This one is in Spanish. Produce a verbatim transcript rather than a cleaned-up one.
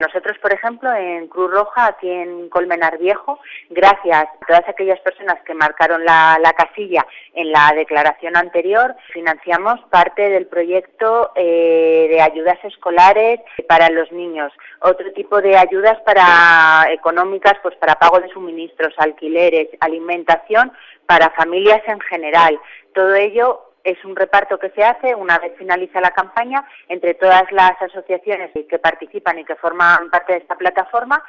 Nosotros, por ejemplo, en Cruz Roja, aquí en Colmenar Viejo, gracias a todas aquellas personas que marcaron la, la casilla en la declaración anterior, financiamos parte del proyecto eh, de ayudas escolares para los niños, otro tipo de ayudas para económicas, pues para pago de suministros, alquileres, alimentación, para familias en general. Todo ello es un reparto que se hace una vez finaliza la campaña entre todas las asociaciones que participan y que forman parte de esta plataforma